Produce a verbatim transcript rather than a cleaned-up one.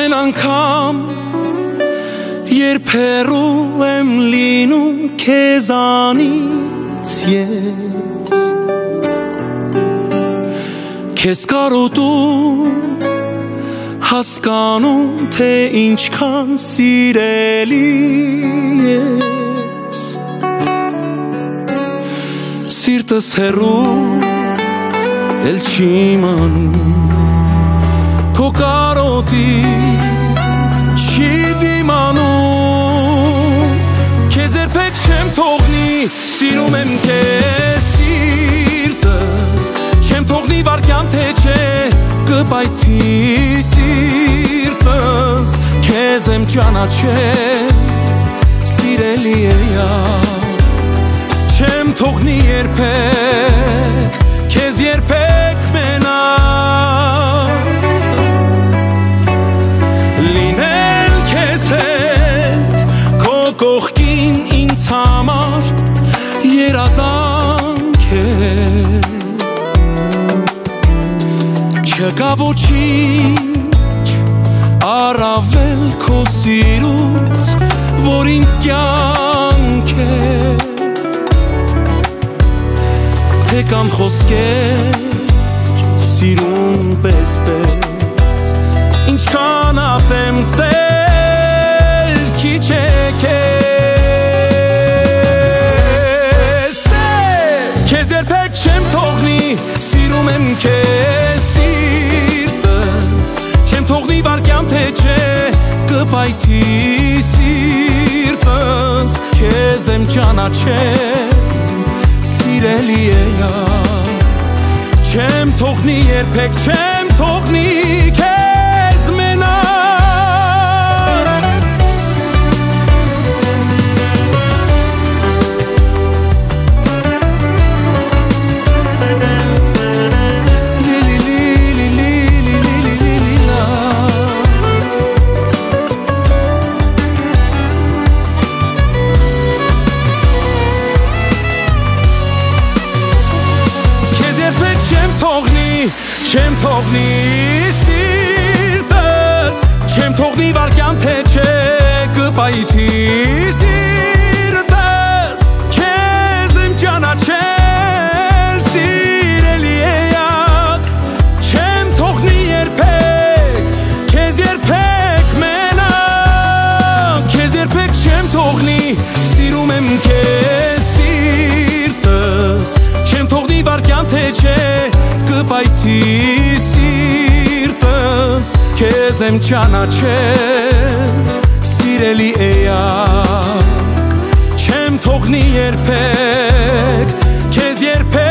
ամեն անգամ երբ հեռու եմ լինում քեզանից ես քեզ կարոտում հասկանում թե ինչքան սիրելի ես սիրտս հեռու էլ չի մանում քո կարոտի չի դիմանում քեզ երբեք չեմ թողնի սիրում եմ քեզ սիրտս չեմ թողնի վարքյան թե չէ կպայթի սիրտս քեզ եմ ճանաչել սիրելի էյակ չեմ թողնի երբեք քեզ երբեք մենակ լինել քեզ հետ քո կողքին ինձ համար երազանք է չկա ոչինչ առավել քո սիրուց որ ինձ կյանք է թե կան խոսքեր սիրուն պես պես ինչքան ասեմ սեր քիչ է քեզ քեզ երբեք չեմ թողնի սիրում եմ քեզ սիրտս չեմ թողնի վարքյան թե չէ կպայթի սիրտս քեզ եմ ճանաչել սիրելի էյակ չեմ թողնի երբեք չեմ թողնի քեզ մենակ չեմ թողնի սիրտս չեմ թողնի վարքյան թե չէ կպայթի սիրտս քեզ եմ ճանաչել սիրելի էյակ չեմ թողնի երբեք քեզ երբեք մենակ քեզ երբեք չեմ թողնի սիրում եմ քեզ սիրտս չեմ թողնի վարքյան թե չէ կպայթի սիրտս քեզ եմ ճանաչել սիրելի էյակ չեմ թողնի երբեք քեզ երբեք